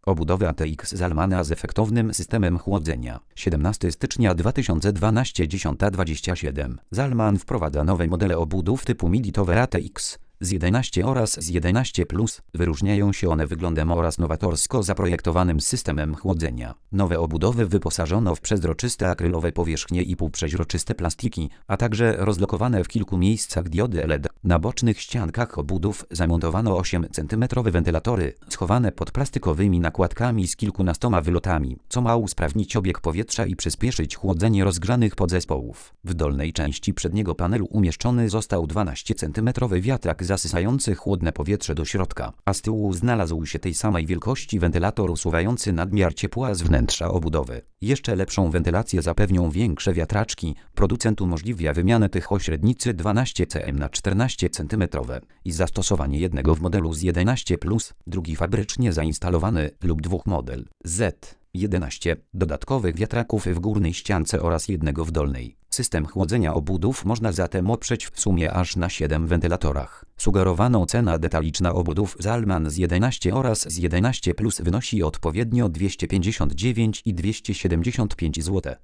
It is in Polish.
Obudowy ATX Zalmana z efektownym systemem chłodzenia. 17 stycznia 2012 10:27. Zalman wprowadza nowe modele obudów typu Miditover ATX z 11 oraz z 11+. Wyróżniają się one wyglądem oraz nowatorsko zaprojektowanym systemem chłodzenia. Nowe obudowy wyposażono w przezroczyste akrylowe powierzchnie i półprzeźroczyste plastiki, a także rozlokowane w kilku miejscach diody LED. Na bocznych ściankach obudów zamontowano 8 cm wentylatory, schowane pod plastikowymi nakładkami z kilkunastoma wylotami, co ma usprawnić obieg powietrza i przyspieszyć chłodzenie rozgrzanych podzespołów. W dolnej części przedniego panelu umieszczony został 12 cm wiatrak zasysający chłodne powietrze do środka, a z tyłu znalazł się tej samej wielkości wentylator usuwający nadmiar ciepła z wnętrza obudowy. Jeszcze lepszą wentylację zapewnią większe wiatraczki. Producent umożliwia wymianę tych o średnicy 12 cm na 14 cm i zastosowanie jednego w modelu z 11+, drugi fabrycznie zainstalowany lub dwóch model Z11 dodatkowych wiatraków w górnej ściance oraz jednego w dolnej. System chłodzenia obudów można zatem oprzeć w sumie aż na 7 wentylatorach. Sugerowana cena detaliczna obudów Zalman z 11 oraz z 11+ wynosi odpowiednio 259 i 275 zł.